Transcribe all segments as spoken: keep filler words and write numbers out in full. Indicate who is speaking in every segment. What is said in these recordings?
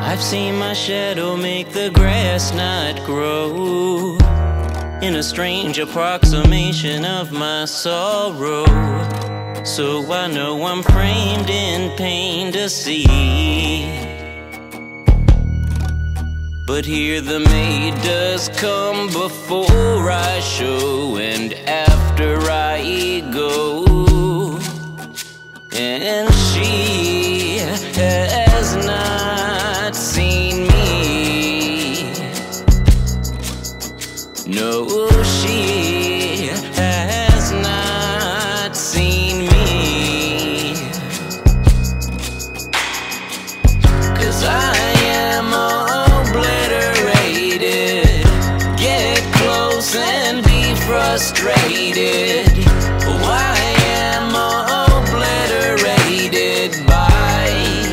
Speaker 1: I've seen my shadow make the grass not grow, in a strange approximation of my sorrow. So I know I'm framed in pain to see. But here the maid does come before I show, and after I go. And she has not seen me. No, she has not seen me. 'Cause I am obliterated. Get close and be frustrated. Why am I obliterated by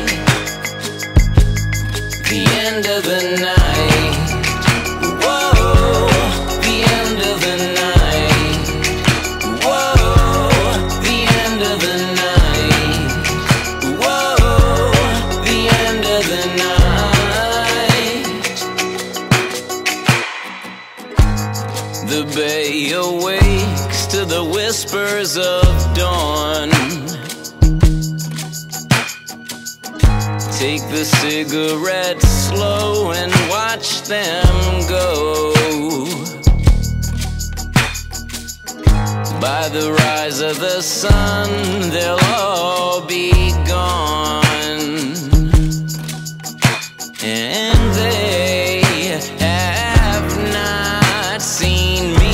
Speaker 1: the end of the night? Whoa, the end of the night. Whoa, the end of the night. Whoa, the end of the night. The bay awakes to the whispers of dawn. Take the cigarettes slow and watch them go. By the rise of the sun, they'll all be gone. And they have not seen me.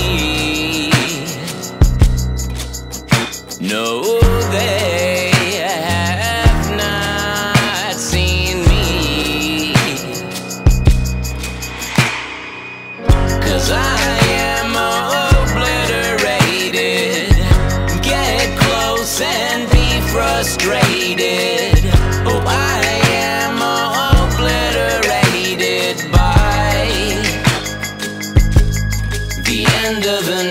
Speaker 1: No, they have not seen me. 'Cause I am obliterated. Get close and be frustrated. Oh, I am obliterated by the end of the